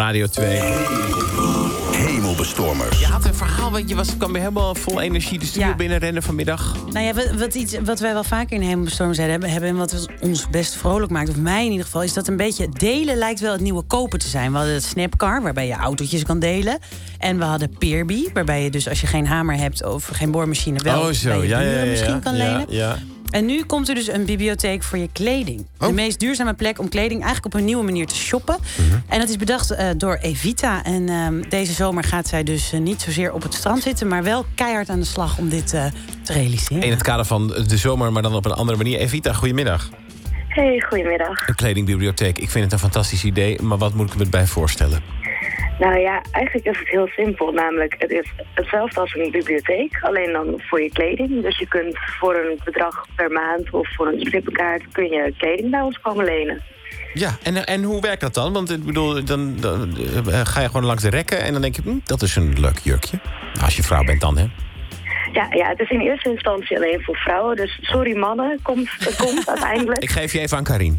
Radio 2. Hemelbestormers. Je had een verhaal, weet je, kwam weer helemaal vol energie de studio binnenrennen vanmiddag. Nou ja, wat wij wel vaker in Hemelbestormers hebben... en wat ons best vrolijk maakt, of mij in ieder geval... is dat een beetje delen lijkt wel het nieuwe kopen te zijn. We hadden het Snapcar, waarbij je autootjes kan delen. En we hadden Peerby, waarbij je dus als je geen hamer hebt... of geen boormachine wel bij je buren misschien kan lenen. Ja. En nu komt er dus een bibliotheek voor je kleding. De meest duurzame plek om kleding eigenlijk op een nieuwe manier te shoppen. En dat is bedacht door Evita. En deze zomer gaat zij dus niet zozeer op het strand zitten... maar wel keihard aan de slag om dit te realiseren. In het kader van de zomer, maar dan op een andere manier. Evita, goedemiddag. Hey, goedemiddag. Een kledingbibliotheek. Ik vind het een fantastisch idee, maar wat moet ik me erbij voorstellen? Nou ja, eigenlijk is het heel simpel. Namelijk, het is hetzelfde als een bibliotheek, alleen dan voor je kleding. Dus je kunt voor een bedrag per maand of voor een strippenkaart... kun je kleding bij ons komen lenen. Ja, en hoe werkt dat dan? Want ik bedoel, dan ga je gewoon langs de rekken... en dan denk je, dat is een leuk jurkje. Nou, als je vrouw bent dan, hè? Ja, het is in eerste instantie alleen voor vrouwen. Dus sorry mannen, komt uiteindelijk. Ik geef je even aan Karin.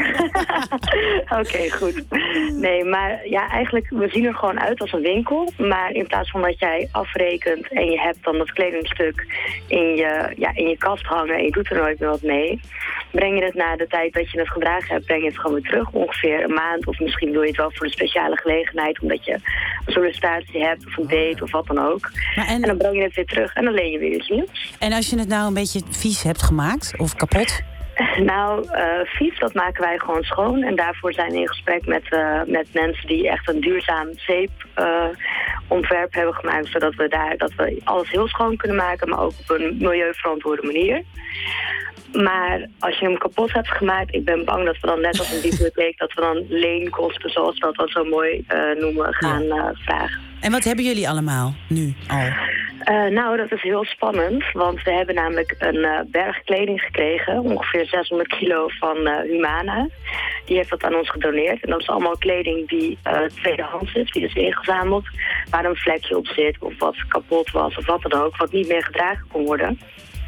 Oké, goed. Nee, maar ja, eigenlijk, we zien er gewoon uit als een winkel. Maar in plaats van dat jij afrekent en je hebt dan dat kledingstuk in je kast hangen... en je doet er nooit meer wat mee... breng je het na de tijd dat je het gedragen hebt, breng je het gewoon weer terug. Ongeveer een maand, of misschien doe je het wel voor een speciale gelegenheid... omdat je een sollicitatie hebt of een date of wat dan ook. En dan breng je het weer terug en dan leen je weer iets nieuws. En als je het nou een beetje vies hebt gemaakt of kapot? Nou, vies, dat maken wij gewoon schoon. En daarvoor zijn we in gesprek met mensen die echt een duurzaam zeepontwerp hebben gemaakt. Zodat we alles heel schoon kunnen maken, maar ook op een milieuverantwoorde manier. Maar als je hem kapot hebt gemaakt, ik ben bang dat we dan net als een bibliotheek... dat we dan leenkosten, zoals we dat dan zo mooi noemen, gaan vragen. En wat hebben jullie allemaal nu al? Nou, dat is heel spannend, want we hebben namelijk een berg kleding gekregen. Ongeveer 600 kilo van Humana. Die heeft dat aan ons gedoneerd. En dat is allemaal kleding die tweedehands is, die is ingezameld. Waar een vlekje op zit, of wat kapot was, of wat dan ook, wat niet meer gedragen kon worden.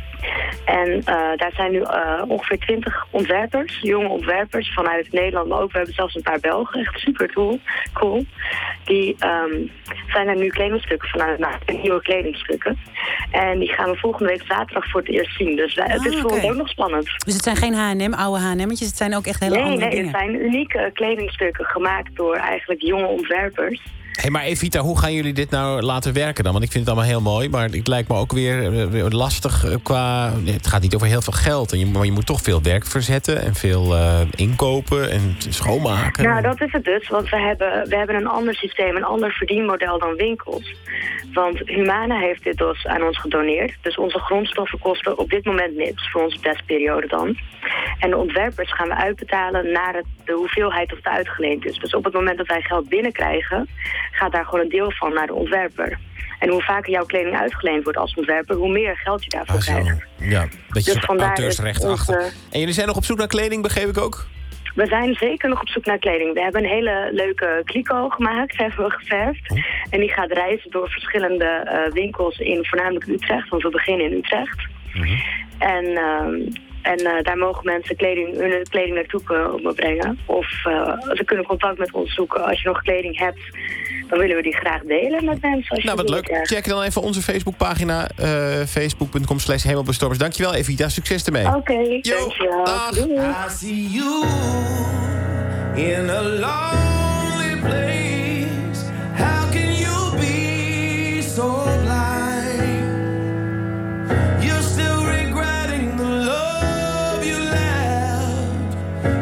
En daar zijn nu ongeveer 20 ontwerpers, jonge ontwerpers vanuit Nederland, maar ook we hebben zelfs een paar Belgen, echt super cool. Die zijn er nu kledingstukken vanuit, nieuwe kledingstukken. En die gaan we volgende week zaterdag voor het eerst zien. Dus het is voor ons ook nog spannend. Dus het zijn geen H&M, oude H&M'tjes, het zijn ook echt hele andere dingen? Nee, het zijn unieke kledingstukken gemaakt door eigenlijk jonge ontwerpers. Hé, maar Evita, hoe gaan jullie dit nou laten werken dan? Want ik vind het allemaal heel mooi, maar het lijkt me ook weer lastig qua... Het gaat niet over heel veel geld, maar je moet toch veel werk verzetten... en veel inkopen en schoonmaken. Nou, dat is het dus, want we hebben een ander systeem, een ander verdienmodel dan winkels. Want Humana heeft dit dus aan ons gedoneerd. Dus onze grondstoffen kosten op dit moment niks, voor onze testperiode dan. En de ontwerpers gaan we uitbetalen naar de hoeveelheid of het uitgeleend is. Dus op het moment dat wij geld binnenkrijgen, gaat daar gewoon een deel van naar de ontwerper. En hoe vaker jouw kleding uitgeleend wordt als ontwerper, hoe meer geld je daarvoor krijgt. Ja, een beetje dus auteursrecht achter. En jullie zijn nog op zoek naar kleding, begreep ik ook? We zijn zeker nog op zoek naar kleding. We hebben een hele leuke kliko gemaakt, hebben we geverfd. En die gaat reizen door verschillende winkels in voornamelijk Utrecht, want we beginnen in Utrecht. En daar mogen mensen hun kleding naartoe komen brengen. Of ze kunnen contact met ons zoeken. Als je nog kleding hebt, dan willen we die graag delen met mensen. Nou, wat leuk. Check dan even onze Facebookpagina. Facebook.com/hemelbestormers. Dankjewel, Evita. Succes ermee. Oké, dankjewel. Dag. Doei. I see you in a lonely place.